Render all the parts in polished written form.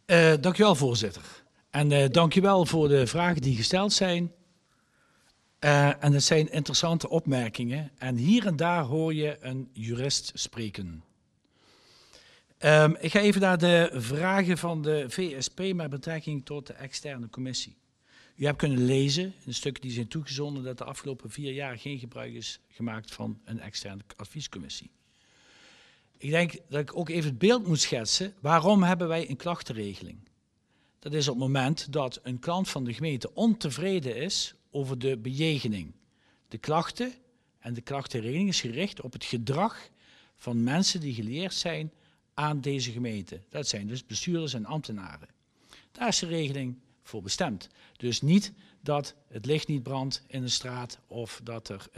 Dank u wel, voorzitter. En dank u wel voor de vragen die gesteld zijn. En het zijn interessante opmerkingen. En hier en daar hoor je een jurist spreken. Ik ga even naar de vragen van de VSP met betrekking tot de externe commissie. U hebt kunnen lezen, in de stukken die zijn toegezonden, dat de afgelopen 4 jaar geen gebruik is gemaakt van een externe adviescommissie. Ik denk dat ik ook even het beeld moet schetsen. Waarom hebben wij een klachtenregeling? Dat is op het moment dat een klant van de gemeente ontevreden is over de bejegening. De klachten en de klachtenregeling is gericht op het gedrag van mensen die geleerd zijn aan deze gemeente. Dat zijn dus bestuurders en ambtenaren. Daar is de regeling voor bestemd. Dus niet dat het licht niet brandt in een straat of dat er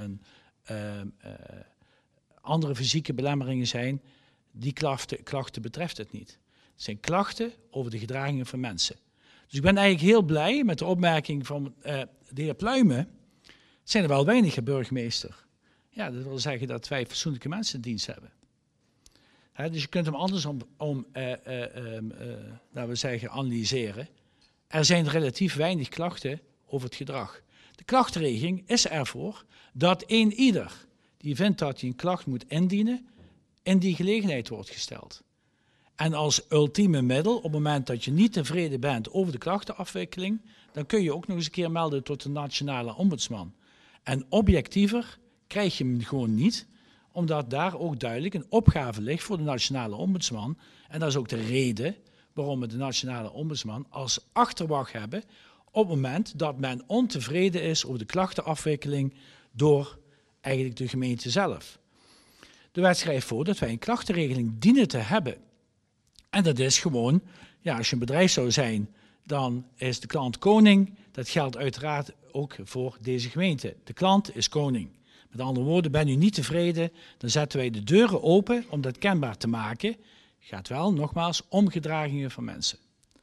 andere fysieke belemmeringen zijn. Die klachten betreft het niet. Het zijn klachten over de gedragingen van mensen. Dus ik ben eigenlijk heel blij met de opmerking van de heer Pluimen. Zijn er wel weinig, heer burgemeester. Ja, dat wil zeggen dat wij fatsoenlijke mensen in dienst hebben. Dus je kunt hem andersom laten we zeggen, analyseren. Er zijn relatief weinig klachten over het gedrag. De klachtenregeling is ervoor dat ieder die vindt dat hij een klacht moet indienen, in die gelegenheid wordt gesteld. En als ultieme middel, op het moment dat je niet tevreden bent over de klachtenafwikkeling, dan kun je ook nog eens een keer melden tot de nationale ombudsman. En objectiever krijg je hem gewoon niet, omdat daar ook duidelijk een opgave ligt voor de nationale ombudsman. En dat is ook de reden waarom we de nationale ombudsman als achterwacht hebben op het moment dat men ontevreden is over de klachtenafwikkeling door eigenlijk de gemeente zelf. De wet schrijft voor dat wij een klachtenregeling dienen te hebben. En dat is gewoon, ja, als je een bedrijf zou zijn, dan is de klant koning. Dat geldt uiteraard ook voor deze gemeente. De klant is koning. Met andere woorden, ben u niet tevreden, dan zetten wij de deuren open om dat kenbaar te maken. Gaat wel, nogmaals, om gedragingen van mensen.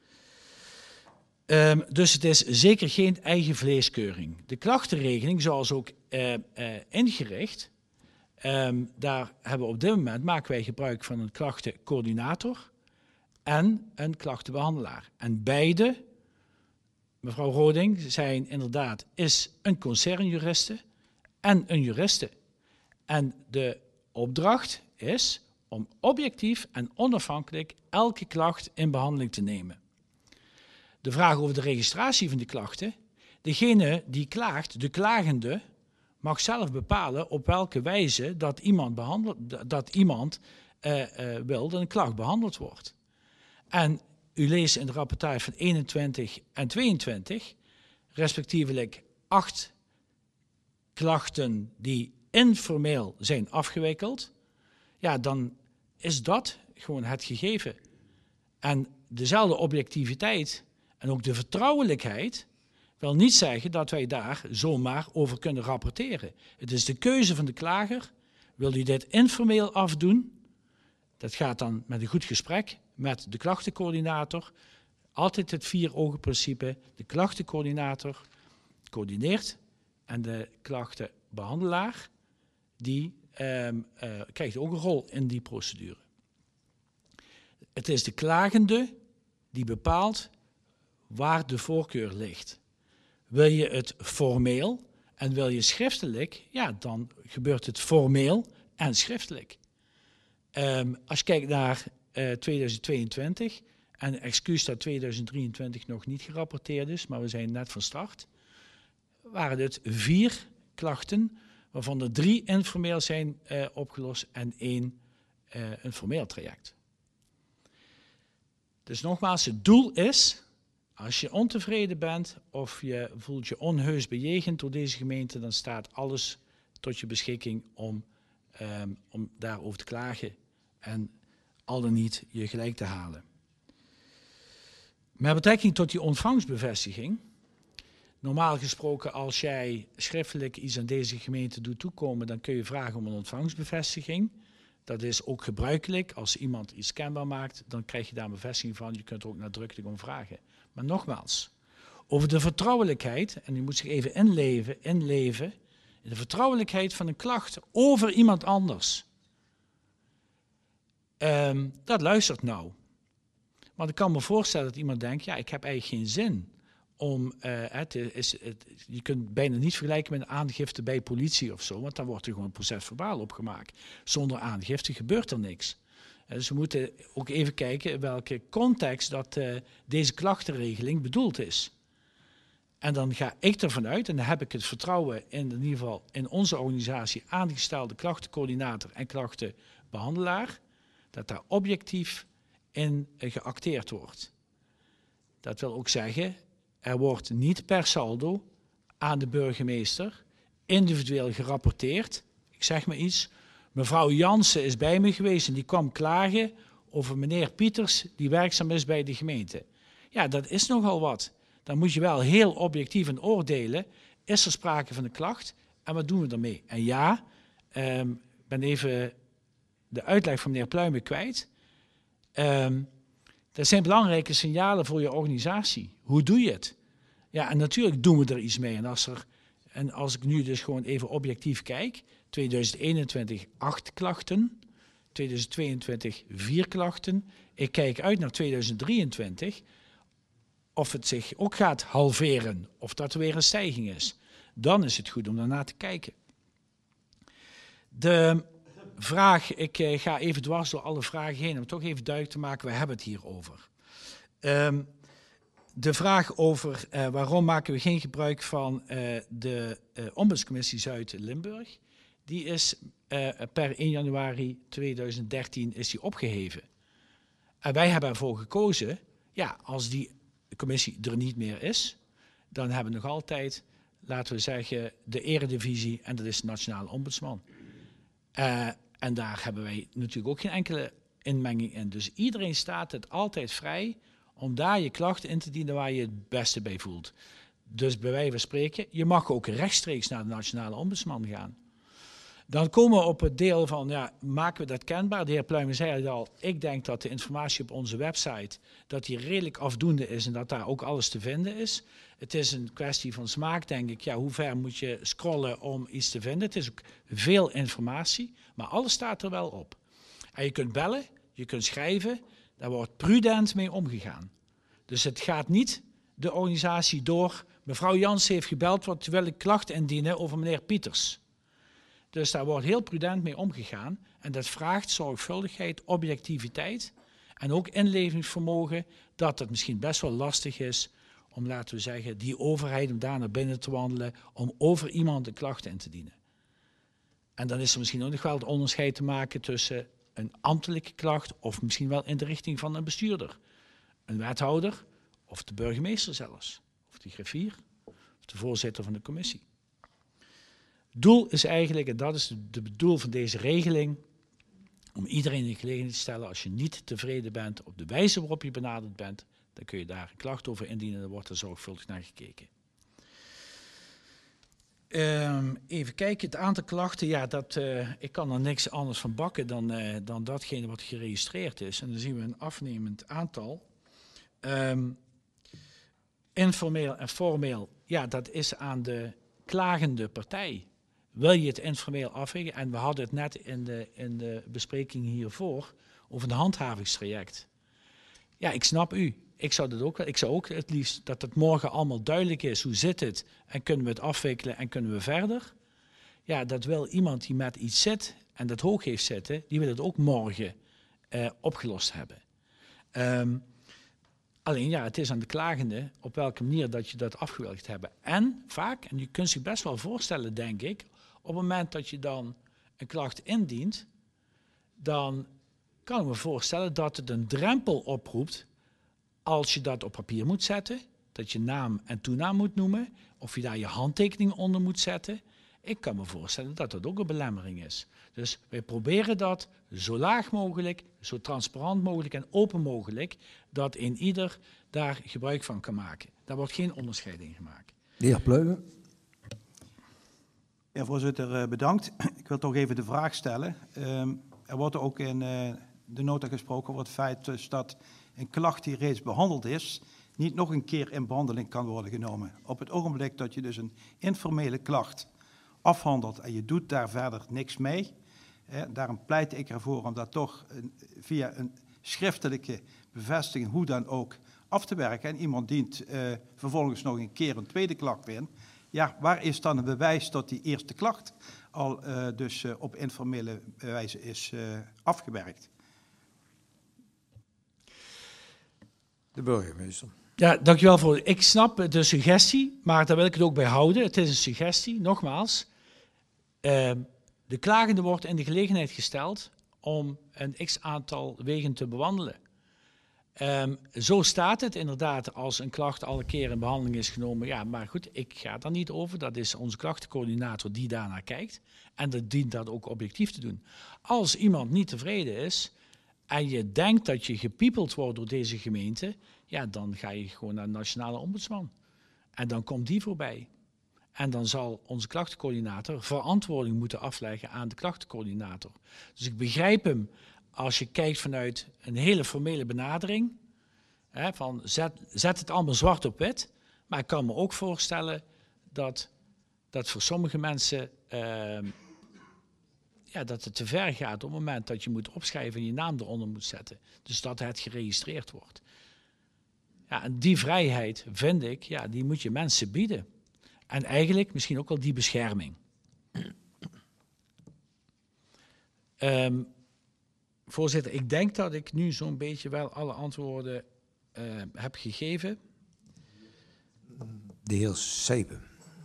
Dus het is zeker geen eigen vleeskeuring. De klachtenregeling, zoals ook ingericht, daar hebben we op dit moment, maken wij gebruik van een klachtencoördinator en een klachtenbehandelaar. En beide, mevrouw Roding, zijn inderdaad, is een concernjuriste en een juriste. En de opdracht is om objectief en onafhankelijk elke klacht in behandeling te nemen. De vraag over de registratie van die klachten, degene die klaagt, de klagende, mag zelf bepalen op welke wijze dat iemand wil dat een klacht behandeld wordt. En u leest in de rapportage van 21 en 22, respectievelijk 8 klachten die informeel zijn afgewikkeld. Ja, dan is dat gewoon het gegeven. En dezelfde objectiviteit en ook de vertrouwelijkheid wil niet zeggen dat wij daar zomaar over kunnen rapporteren. Het is de keuze van de klager. Wil u dit informeel afdoen? Dat gaat dan met een goed gesprek met de klachtencoördinator. Altijd het 4-ogen-principe. De klachtencoördinator coördineert en de klachtenbehandelaar die krijgt ook een rol in die procedure. Het is de klagende die bepaalt waar de voorkeur ligt. Wil je het formeel en wil je schriftelijk, ja, dan gebeurt het formeel en schriftelijk. Als je kijkt naar 2022, en excuus dat 2023 nog niet gerapporteerd is, maar we zijn net van start, waren het 4 klachten, waarvan er 3 informeel zijn opgelost en 1 een formeel traject. Dus nogmaals, het doel is, als je ontevreden bent of je voelt je onheus bejegend door deze gemeente, dan staat alles tot je beschikking om daarover te klagen en al dan niet je gelijk te halen. Met betrekking tot die ontvangstbevestiging, normaal gesproken als jij schriftelijk iets aan deze gemeente doet toekomen, dan kun je vragen om een ontvangstbevestiging. Dat is ook gebruikelijk. Als iemand iets kenbaar maakt, dan krijg je daar een bevestiging van. Je kunt er ook nadrukkelijk om vragen. Maar nogmaals, over de vertrouwelijkheid, en u moet zich even inleven, de vertrouwelijkheid van een klacht over iemand anders. Dat luistert nou. Maar ik kan me voorstellen dat iemand denkt, ja, ik heb eigenlijk geen zin om, je kunt bijna niet vergelijken met een aangifte bij politie of zo, want dan wordt er gewoon een procesverbaal opgemaakt. Zonder aangifte gebeurt er niks. Dus we moeten ook even kijken in welke context dat deze klachtenregeling bedoeld is. En dan ga ik ervan uit, en dan heb ik het vertrouwen in ieder geval in onze organisatie aangestelde klachtencoördinator en klachtenbehandelaar, dat daar objectief in geacteerd wordt. Dat wil ook zeggen, er wordt niet per saldo aan de burgemeester individueel gerapporteerd. Ik zeg maar iets, mevrouw Jansen is bij me geweest en die kwam klagen over meneer Pieters die werkzaam is bij de gemeente. Ja, dat is nogal wat. Dan moet je wel heel objectief in oordelen, is er sprake van een klacht en wat doen we ermee? En ja, ik ben even de uitleg van meneer Pluijmen kwijt. Dat zijn belangrijke signalen voor je organisatie. Hoe doe je het? Ja, en natuurlijk doen we er iets mee. En als ik nu dus gewoon even objectief kijk, 2021 8 klachten, 2022 4 klachten. Ik kijk uit naar 2023, of het zich ook gaat halveren, of dat er weer een stijging is. Dan is het goed om daarnaar te kijken. De vraag, ik ga even dwars door alle vragen heen, om toch even duidelijk te maken, we hebben het hier over. De vraag over waarom maken we geen gebruik van de Ombudscommissie Zuid-Limburg, die is per 1 januari 2013 is die opgeheven. En wij hebben ervoor gekozen, ja, als die commissie er niet meer is, dan hebben we nog altijd, laten we zeggen, de eredivisie en dat is de Nationale Ombudsman. En daar hebben wij natuurlijk ook geen enkele inmenging in. Dus iedereen staat het altijd vrij om daar je klachten in te dienen waar je het beste bij voelt. Dus bij wijze van spreken, je mag ook rechtstreeks naar de Nationale Ombudsman gaan. Dan komen we op het deel van, ja, maken we dat kenbaar? De heer Pluijmen zei het al, ik denk dat de informatie op onze website, dat die redelijk afdoende is en dat daar ook alles te vinden is. Het is een kwestie van smaak, denk ik. Ja, hoe ver moet je scrollen om iets te vinden? Het is ook veel informatie, maar alles staat er wel op. En je kunt bellen, je kunt schrijven, daar wordt prudent mee omgegaan. Dus het gaat niet de organisatie door. Mevrouw Jansen heeft gebeld, want wil ik klacht indienen over meneer Pieters. Dus daar wordt heel prudent mee omgegaan. En dat vraagt zorgvuldigheid, objectiviteit en ook inlevingsvermogen, dat het misschien best wel lastig is om, laten we zeggen, die overheid om daar naar binnen te wandelen, om over iemand een klacht in te dienen. En dan is er misschien ook nog wel het onderscheid te maken tussen een ambtelijke klacht of misschien wel in de richting van een bestuurder. Een wethouder of de burgemeester zelfs, of de griffier of de voorzitter van de commissie. Doel is eigenlijk, en dat is het doel van deze regeling, om iedereen in de gelegenheid te stellen, als je niet tevreden bent op de wijze waarop je benaderd bent, dan kun je daar een klacht over indienen en dan wordt er zorgvuldig naar gekeken. Even kijken, het aantal klachten, ja, ik kan er niks anders van bakken dan datgene wat geregistreerd is. En dan zien we een afnemend aantal. Informeel en formeel, ja, dat is aan de klagende partij. Wil je het informeel afwegen? En we hadden het net in de bespreking hiervoor over een handhavingstraject. Ja, ik snap u. Ik zou ook het liefst dat het morgen allemaal duidelijk is. Hoe zit het? En kunnen we het afwikkelen en kunnen we verder? Ja, dat wil iemand die met iets zit en dat hoog heeft zitten, die wil het ook morgen opgelost hebben. Alleen ja, het is aan de klagende op welke manier dat je dat afgewerkt hebt. En vaak, en je kunt zich best wel voorstellen, denk ik, op het moment dat je dan een klacht indient, dan kan ik me voorstellen dat het een drempel oproept als je dat op papier moet zetten, dat je naam en toenaam moet noemen, of je daar je handtekening onder moet zetten. Ik kan me voorstellen dat dat ook een belemmering is. Dus wij proberen dat zo laag mogelijk, zo transparant mogelijk en open mogelijk, dat een ieder daar gebruik van kan maken. Daar wordt geen onderscheid in gemaakt. De heer Pluijmen. Ja, voorzitter, bedankt. Ik wil toch even de vraag stellen. Er wordt ook in de nota gesproken over het feit dus dat een klacht die reeds behandeld is, niet nog een keer in behandeling kan worden genomen. Op het ogenblik dat je dus een informele klacht afhandelt en je doet daar verder niks mee, daarom pleit ik ervoor om dat toch via een schriftelijke bevestigen hoe dan ook af te werken. En iemand dient vervolgens nog een keer een tweede klacht in. Ja, waar is dan het bewijs dat die eerste klacht al dus op informele wijze is afgewerkt? De burgemeester. Ja, dankjewel voor. Ik snap de suggestie, maar daar wil ik het ook bij houden. Het is een suggestie, nogmaals. De klagende wordt in de gelegenheid gesteld om een x-aantal wegen te bewandelen. Zo staat het inderdaad als een klacht al een keer in behandeling is genomen. Ja, maar goed, ik ga daar niet over. Dat is onze klachtencoördinator die daarnaar kijkt. En dat dient dat ook objectief te doen. Als iemand niet tevreden is en je denkt dat je gepiepeld wordt door deze gemeente, ja, dan ga je gewoon naar de nationale ombudsman. En dan komt die voorbij. En dan zal onze klachtencoördinator verantwoording moeten afleggen aan de klachtencoördinator. Dus ik begrijp hem als je kijkt vanuit een hele formele benadering. Hè, van zet het allemaal zwart op wit. Maar ik kan me ook voorstellen dat voor sommige mensen dat het te ver gaat op het moment dat je moet opschrijven en je naam eronder moet zetten. Dus dat het geregistreerd wordt. Ja, en die vrijheid, vind ik, ja, die moet je mensen bieden. En eigenlijk misschien ook wel die bescherming. Voorzitter, ik denk dat ik nu zo'n beetje wel alle antwoorden heb gegeven. De heer Sijpen.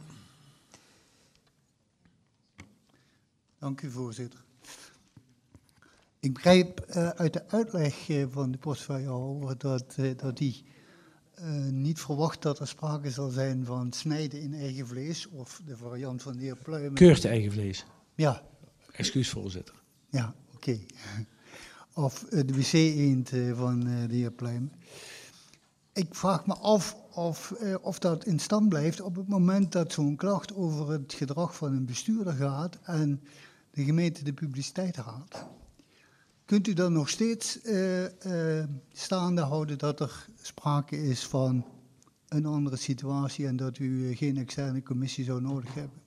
Dank u, voorzitter. Ik begrijp uit de uitleg van de portefeuillehouder dat die niet verwacht dat er sprake zal zijn van snijden in eigen vlees of de variant van de heer Pluijmen. Keurt eigen vlees. Ja. Excuus, voorzitter. Ja, oké. Of de wc-eend van de heer Pluijmen. Ik vraag me af of dat in stand blijft op het moment dat zo'n klacht over het gedrag van een bestuurder gaat en de gemeente de publiciteit haalt. Kunt u dan nog steeds staande houden dat er sprake is van een andere situatie en dat u geen externe commissie zou nodig hebben?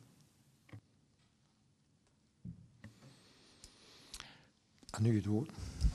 Aan u het woord.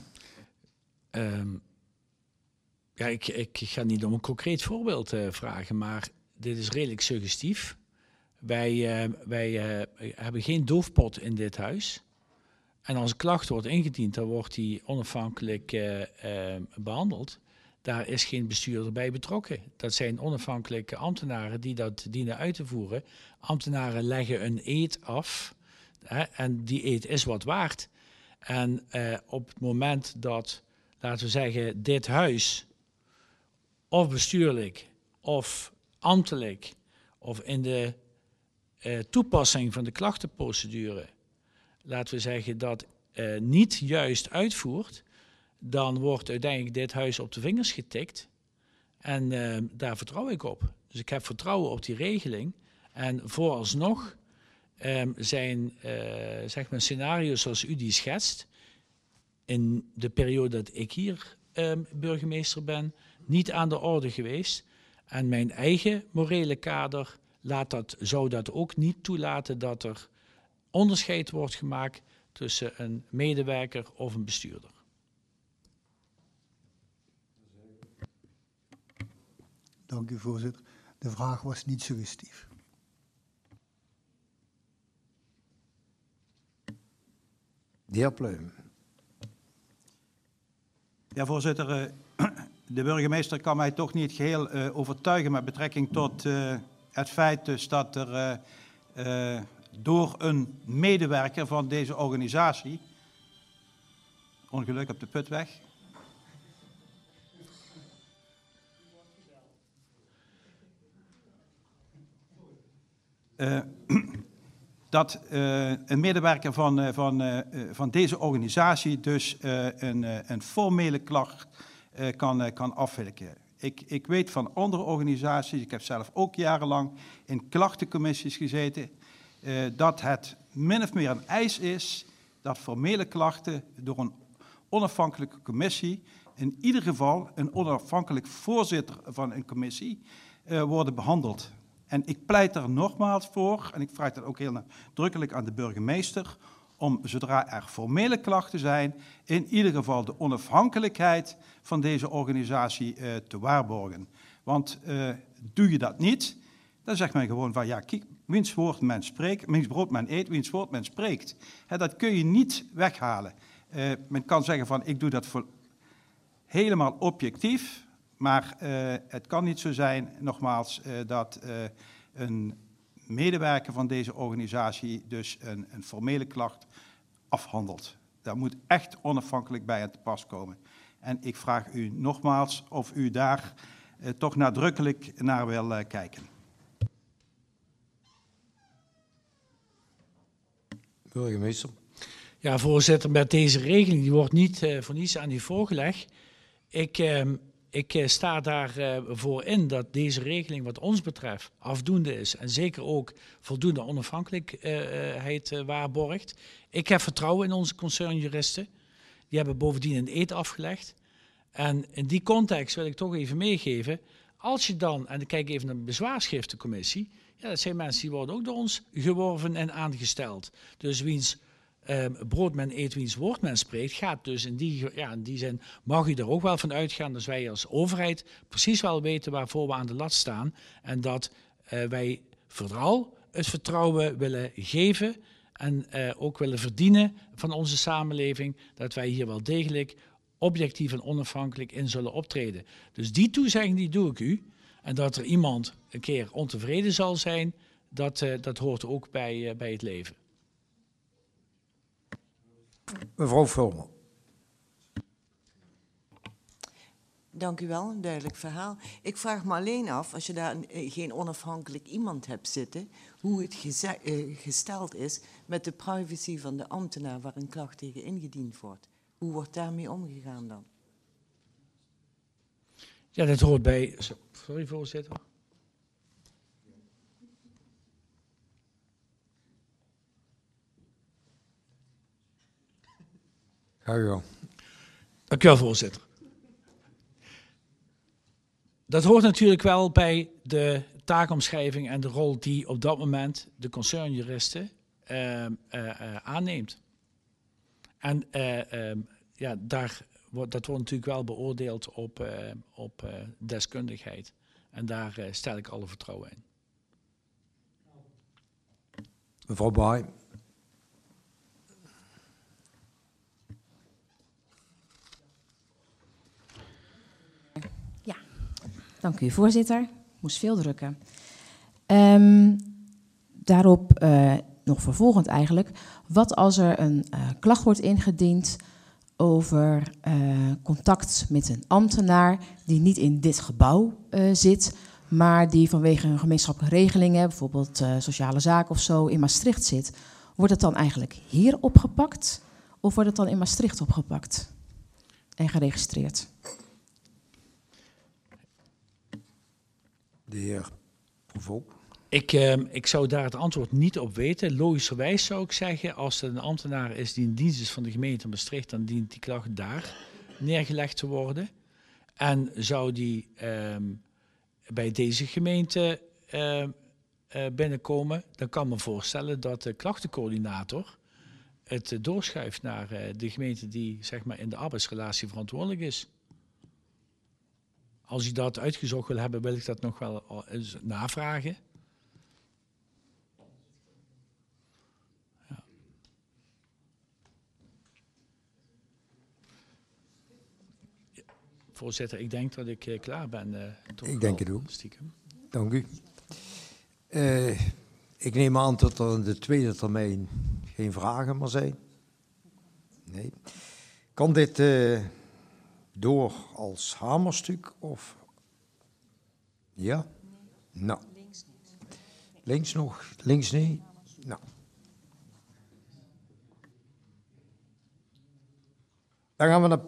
Ja, ik ga niet om een concreet voorbeeld vragen, maar dit is redelijk suggestief. Wij hebben geen doofpot in dit huis. En als een klacht wordt ingediend, dan wordt die onafhankelijk behandeld. Daar is geen bestuurder bij betrokken. Dat zijn onafhankelijke ambtenaren die dat dienen uit te voeren. Ambtenaren leggen een eed af en die eed is wat waard. En op het moment dat, laten we zeggen, dit huis of bestuurlijk of ambtelijk of in de toepassing van de klachtenprocedure, laten we zeggen, dat niet juist uitvoert, dan wordt uiteindelijk dit huis op de vingers getikt. En daar vertrouw ik op. Dus ik heb vertrouwen op die regeling. En vooralsnog zijn zeg maar scenario's zoals u die schetst, in de periode dat ik hier burgemeester ben, niet aan de orde geweest. En mijn eigen morele kader zou dat ook niet toelaten dat er onderscheid wordt gemaakt tussen een medewerker of een bestuurder. Dank u, voorzitter. De vraag was niet suggestief. De heer Pluijmen. Ja, voorzitter. De burgemeester kan mij toch niet geheel overtuigen met betrekking tot het feit dus dat er door een medewerker van deze organisatie, ongeluk op de Putweg, dat een medewerker van deze organisatie dus een formele klacht kan afwerken. Ik weet van andere organisaties, ik heb zelf ook jarenlang in klachtencommissies gezeten, dat het min of meer een eis is dat formele klachten door een onafhankelijke commissie, in ieder geval een onafhankelijk voorzitter van een commissie, worden behandeld. En ik pleit er nogmaals voor, en ik vraag dat ook heel nadrukkelijk aan de burgemeester, om, zodra er formele klachten zijn, in ieder geval de onafhankelijkheid van deze organisatie te waarborgen. Want doe je dat niet, dan zegt men gewoon van ja, kijk, wiens woord men spreekt, wiens brood men eet, wiens woord men spreekt. Dat kun je niet weghalen. Men kan zeggen van ik doe dat helemaal objectief, maar het kan niet zo zijn, nogmaals, dat een medewerker van deze organisatie dus een formele klacht afhandelt. Daar moet echt onafhankelijk bij aan te pas komen. En ik vraag u nogmaals of u daar toch nadrukkelijk naar wil kijken. Burgemeester. Ja, voorzitter, met deze regeling, die wordt niet voor niets aan u voorgelegd. Ik sta daarvoor in dat deze regeling wat ons betreft afdoende is. En zeker ook voldoende onafhankelijkheid waarborgt. Ik heb vertrouwen in onze concernjuristen. Die hebben bovendien een eed afgelegd. En in die context wil ik toch even meegeven. Als je dan, en ik kijk even naar de bezwaarschriftencommissie. Ja, dat zijn mensen die worden ook door ons geworven en aangesteld. Dus wiens brood men eet, wiens woord men spreekt, gaat dus in die zin mag u er ook wel van uitgaan dat wij als overheid precies wel weten waarvoor we aan de lat staan. En dat wij vooral het vertrouwen willen geven en ook willen verdienen van onze samenleving, dat wij hier wel degelijk objectief en onafhankelijk in zullen optreden. Dus die toezegging die doe ik u. En dat er iemand een keer ontevreden zal zijn, dat hoort ook bij het leven. Mevrouw Vulmer. Dank u wel, een duidelijk verhaal. Ik vraag me alleen af, als je daar geen onafhankelijk iemand hebt zitten, hoe het gesteld is met de privacy van de ambtenaar waar een klacht tegen ingediend wordt. Hoe wordt daarmee omgegaan dan? Ja, dat hoort bij... Sorry, voorzitter. Ga u wel. Dank u wel, voorzitter. Dat hoort natuurlijk wel bij de taakomschrijving en de rol die op dat moment de concernjuristen aanneemt. En ja, dat wordt natuurlijk wel beoordeeld op deskundigheid. En daar stel ik alle vertrouwen in. Mevrouw Baai. Ja, dank u voorzitter. Ik moest veel drukken. Daarop nog vervolgend eigenlijk. Wat als er een klacht wordt ingediend over contact met een ambtenaar die niet in dit gebouw zit, maar die vanwege een gemeenschappelijke regelingen, bijvoorbeeld sociale zaken of zo, in Maastricht zit. Wordt het dan eigenlijk hier opgepakt of wordt het dan in Maastricht opgepakt en geregistreerd? De heer Provok. Ik zou daar het antwoord niet op weten. Logischerwijs zou ik zeggen, als er een ambtenaar is die in dienst is van de gemeente Maastricht, dan dient die klacht daar neergelegd te worden. En zou die bij deze gemeente binnenkomen, dan kan me voorstellen dat de klachtencoördinator het doorschuift naar de gemeente die zeg maar in de arbeidsrelatie verantwoordelijk is. Als u dat uitgezocht wil hebben, wil ik dat nog wel eens navragen. Ja. Voorzitter, ik denk dat ik klaar ben. Ik denk het ook. Stiekem. Dank u. Ik neem aan dat er in de tweede termijn geen vragen meer zijn. Nee. Kan dit door als hamerstuk of... Ja? Nou. Links nog? Links nee? Nou. Dan gaan we naar